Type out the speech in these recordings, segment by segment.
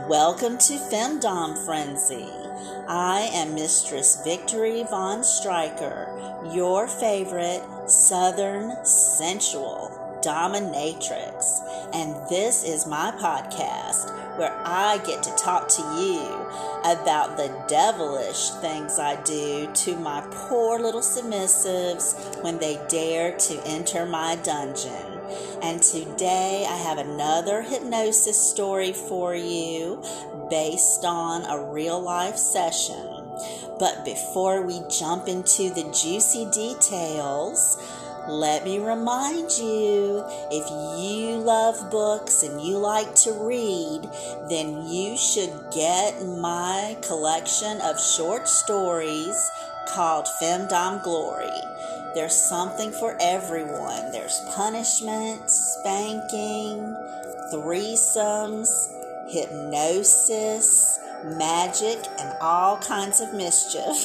Welcome to Femdom Frenzy. I am Mistress Victory Von Stryker, your favorite Southern sensual dominatrix, and this is my podcast where I get to talk to you about the devilish things I do to my poor little submissives when they dare to enter my dungeon. And today I have another hypnosis story for you based on a real life session. But before we jump into the juicy details, let me remind you, if you love books and you like to read, then you should get my collection of short stories called Femdom Glory. There's something for everyone. There's punishment, spanking, threesomes, hypnosis, magic, and all kinds of mischief.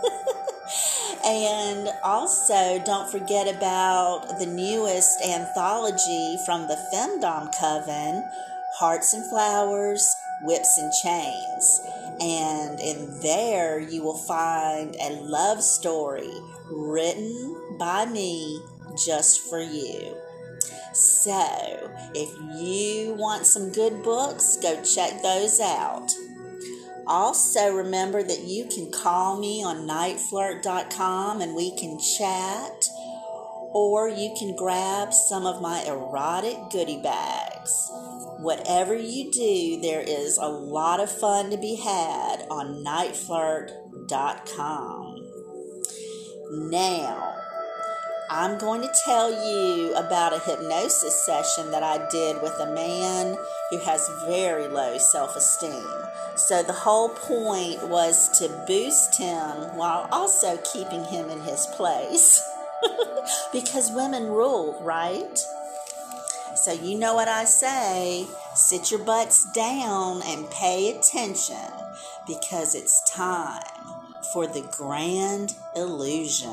And also, don't forget about the newest anthology from the Femdom Coven, Hearts and Flowers, Whips and Chains. And in there, you will find a love story written by me just for you. So, if you want some good books, go check those out. Also, remember that you can call me on nightflirt.com and we can chat, or you can grab some of my erotic goodie bags. Whatever you do, there is a lot of fun to be had on nightflirt.com. Now, I'm going to tell you about a hypnosis session that I did with a man who has very low self-esteem. So the whole point was to boost him while also keeping him in his place. Because women rule, right? So you know what I say, sit your butts down and pay attention, because it's time for the grand illusion.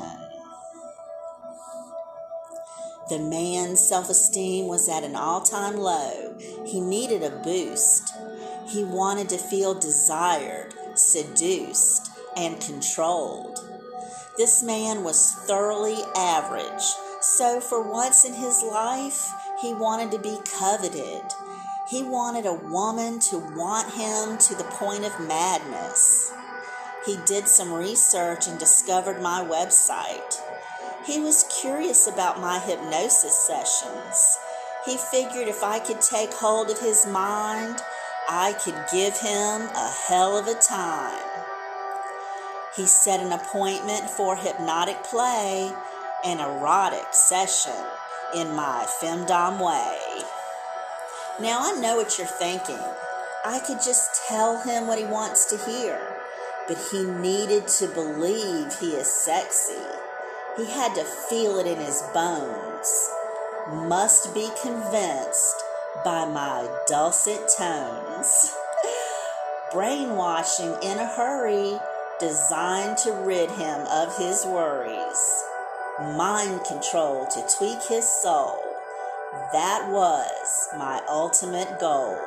The man's self-esteem was at an all-time low. He needed a boost. He wanted to feel desired, seduced, and controlled. This man was thoroughly average, so for once in his life, he wanted to be coveted. He wanted a woman to want him to the point of madness. He did some research and discovered my website. He was curious about my hypnosis sessions. He figured if I could take hold of his mind, I could give him a hell of a time. He set an appointment for hypnotic play and erotic session in my Femdom way. Now I know what you're thinking. I could just tell him what he wants to hear, but he needed to believe he is sexy. He had to feel it in his bones. Must be convinced by my dulcet tones. Brainwashing in a hurry, designed to rid him of his worries. Mind control to tweak his soul. That was my ultimate goal.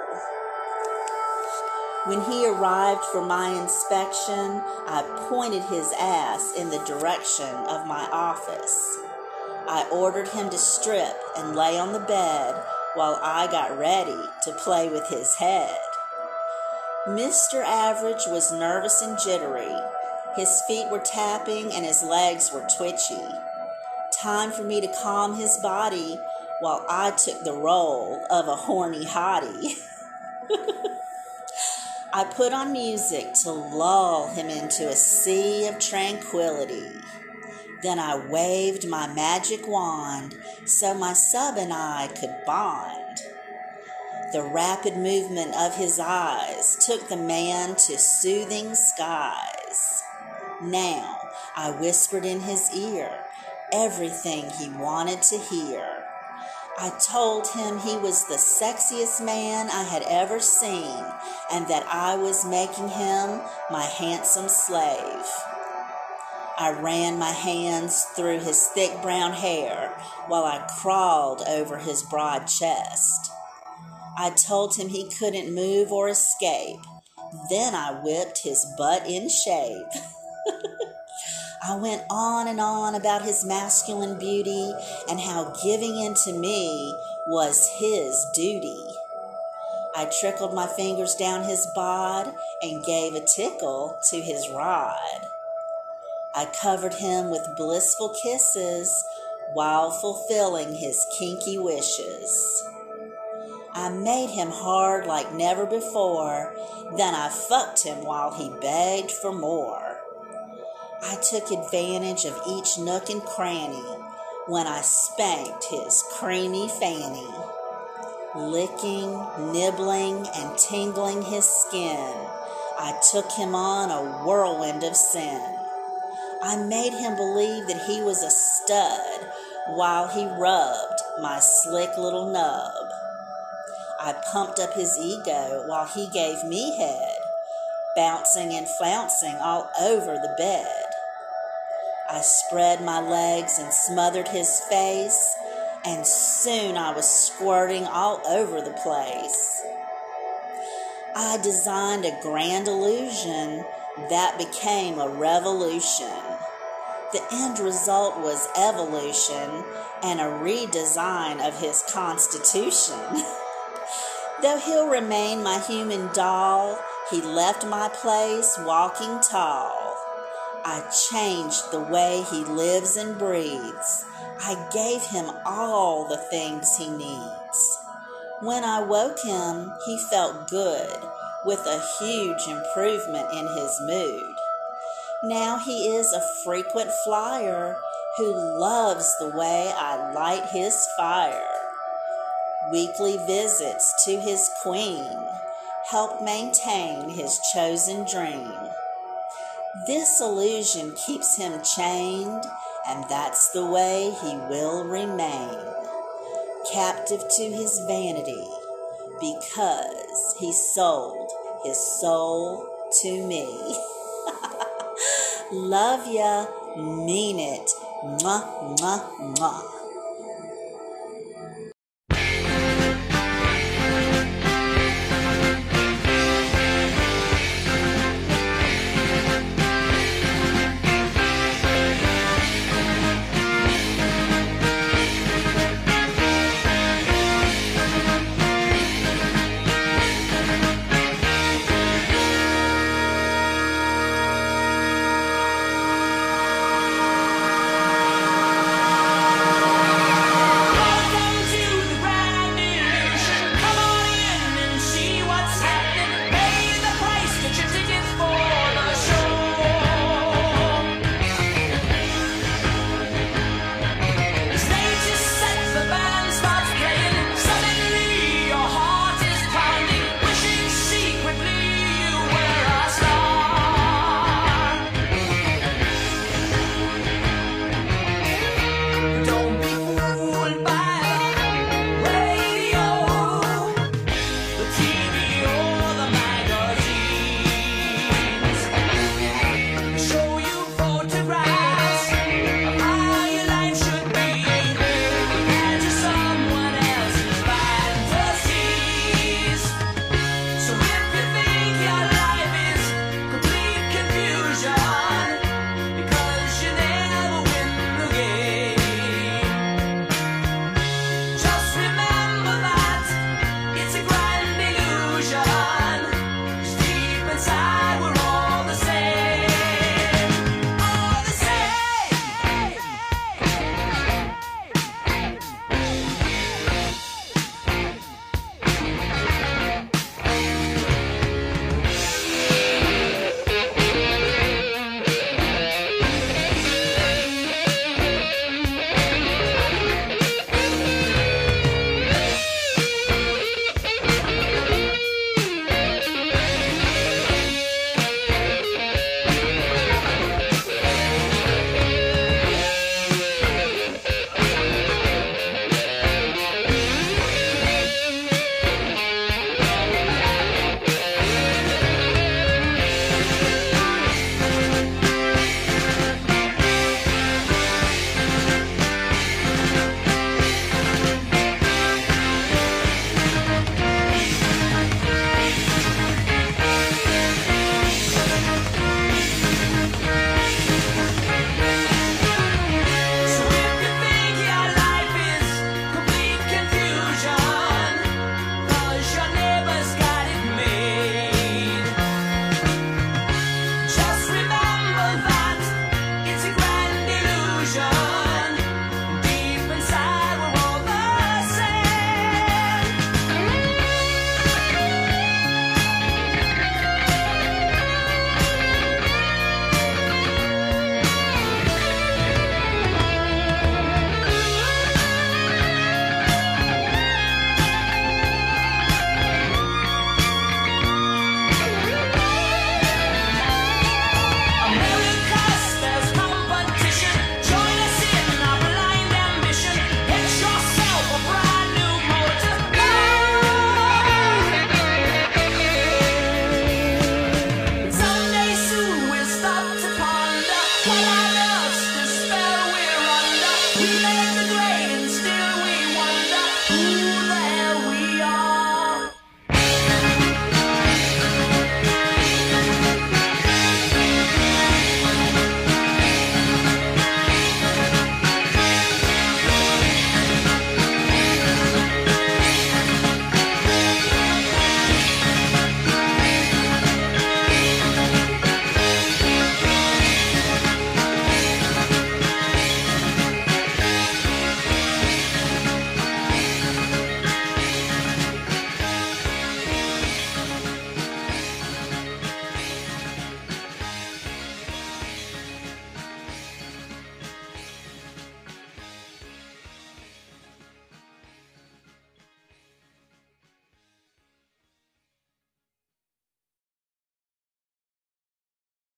When he arrived for my inspection, I pointed his ass in the direction of my office. I ordered him to strip and lay on the bed while I got ready to play with his head. Mr. Average was nervous and jittery. His feet were tapping and his legs were twitchy. Time for me to calm his body while I took the role of a horny hottie. I put on music to lull him into a sea of tranquility. Then I waved my magic wand so my sub and I could bond. The rapid movement of his eyes took the man to soothing skies. Now I whispered in his ear everything he wanted to hear. I told him he was the sexiest man I had ever seen and that I was making him my handsome slave. I ran my hands through his thick brown hair while I crawled over his broad chest. I told him he couldn't move or escape. Then I whipped his butt in shape. I went on and on about his masculine beauty and how giving in to me was his duty. I trickled my fingers down his bod and gave a tickle to his rod. I covered him with blissful kisses while fulfilling his kinky wishes. I made him hard like never before, then I fucked him while he begged for more. I took advantage of each nook and cranny when I spanked his creamy fanny, licking, nibbling, and tingling his skin. I took him on a whirlwind of sin. I made him believe that he was a stud while he rubbed my slick little nub. I pumped up his ego while he gave me head, bouncing and flouncing all over the bed. I spread my legs and smothered his face, and soon I was squirting all over the place. I designed a grand illusion that became a revolution. The end result was evolution and a redesign of his constitution. Though he'll remain my human doll, he left my place walking tall. I changed the way he lives and breathes. I gave him all the things he needs. When I woke him, he felt good, with a huge improvement in his mood. Now he is a frequent flyer who loves the way I light his fire. Weekly visits to his queen help maintain his chosen dream. This illusion keeps him chained, and that's the way he will remain, captive to his vanity, because he sold his soul to me. Love ya, mean it, mwah, mwah, mwah.